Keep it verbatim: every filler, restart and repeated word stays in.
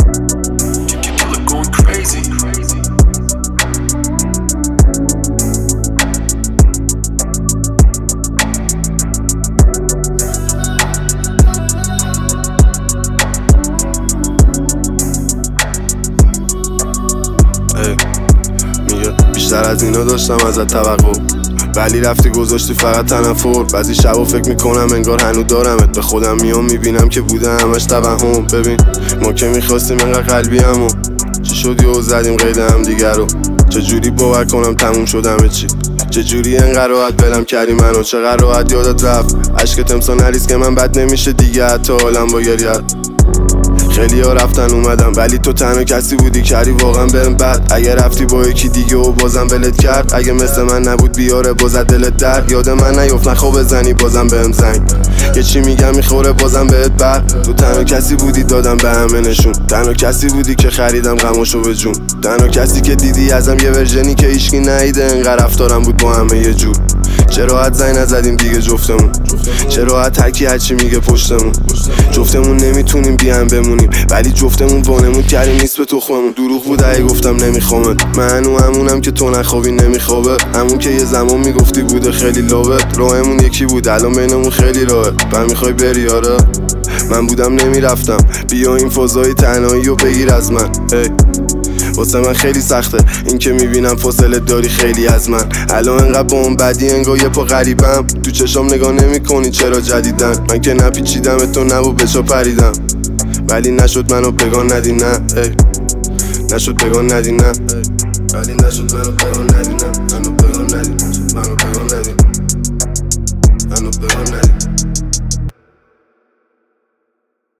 People are going crazy. میگه بیشتر از اینا داشتم ازت توقع، ولی رفتی گذاشتی فقط تنفر. بعضی شبا فکر میکنم انگار هنو دارمت، به خودم میام میبینم که بوده همش توهم. ببین ما که میخواستیم انقدر قلبی همو، چی شد یهو زدیم قید هم دیگر رو. چجوری باور کنم تموم شدم چی؟ چجوری انقدر راحت بلم کردی منو؟ چقدر راحت یادت رفت عشقت امسا نریز که من بد نمیشه دیگه حتی حالم با گریت. خیلی ها رفتن اومدم ولی تو تنها کسی بودی کردی واقعا بهم بد. اگه رفتی با یکی دیگه و بازم ولت کرد، اگه مثل من نبود بیاره بازت دلت درد. یاد من نیفت نخوا بزنی بازم بهم زنگ، یه چی میگم میخوره بازم بهت بد. تو تنها کسی بودی دادم به همه نشون، تنها کسی بودی که خریدم غماشو به جون، تنها کسی که دیدی ازم یه ورژنی که هیچکی ندیده. انقدر رفتارم بود با همه یه جور. چرا حد زنگ نزدیم دیگه جفتمون؟ چرا حد هرکی هرچی میگه پشتمون؟ جفتمون نمیتونیم بیان بمونیم ولی جفتمون وانمون کردیم نیست به تخممون. دروغ بود اگه گفتم نمیخوامت، من هنو همونم که تو نخوابی نمیخوابه، همون که یه زمان میگفتی بوده خیلی لابت. راهمون یکی بود الان بینمون خیلی راهه، بعد میخوای بری؟ آره من بودم نمیرفتم، بیا این فضای تنهایی رو بگیر از من. hey. واسه من خیلی سخته این که میبینم فاصله داری خیلی از من. الان انقدر با اون بدی انگار یه پا غریبم، تو چشام نگاه نمی کنی چرا جدیدن؟ من که نپیچیدم تو نبو به چا پریدم، ولی نشد منو بگان ندی نه ای. نشد بگان ندی نه ای. ولی نشد منو بگان ندی نه منو بگان ندی منو بگان ندی منو بگان ندی